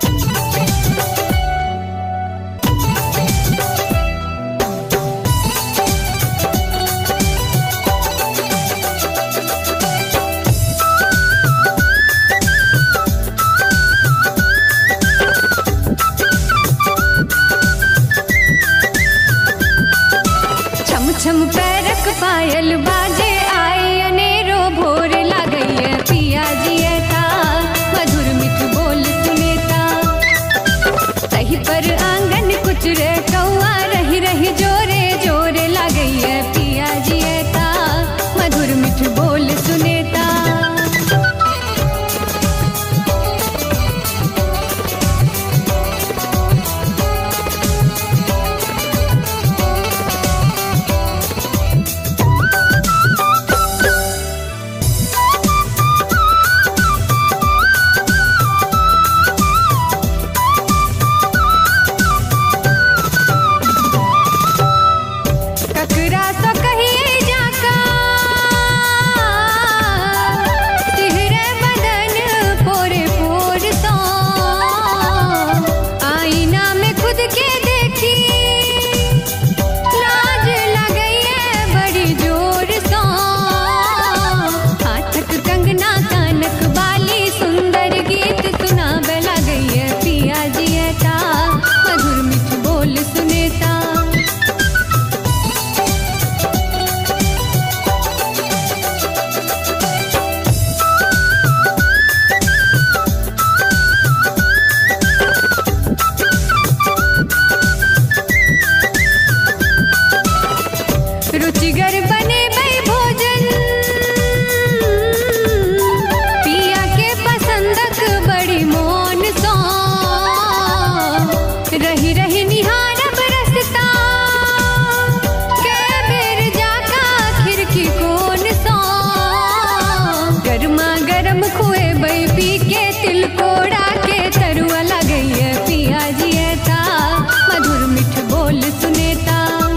छम पैरक पायल बाजे आई अनेरो भोर लागैया पिया जियता मधुर मिठ बोल सुनेता सही पर आंगन कुछ रे कौआ रही रही जोरे जोरे लागैया पिया जियता मधुर मिठ बोल सुनेता। रुचिगर बने भई भोजन पिया के पसंदक बड़ी मोन सो रही रही निहारब रसता के बेर जाका खिड़की कोन सो गरमा गरम खुए बई पी के तिल कोड़ा के तरुआ लगैया पिया जियता मधुर मिठ बोल सुनेता।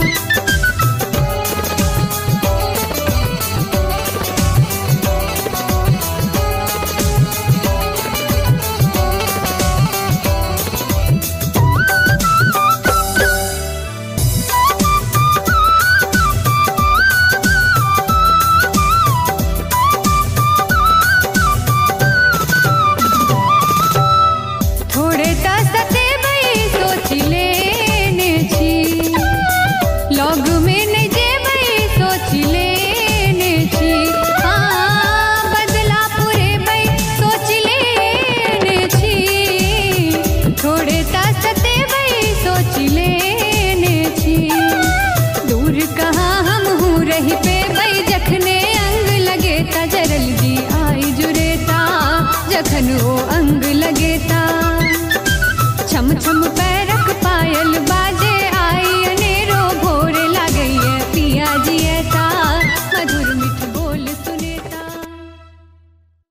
लॉग में नहीं जेबई सोच लेने छी हाँ बदला पूरे बई सोच लेने छी थोड़े तासते बई सोच लेने छी दूर कहाँ हम हूँ रही पे बई जखने अंग लगे ता जरल जी आई जुरेता जखन वो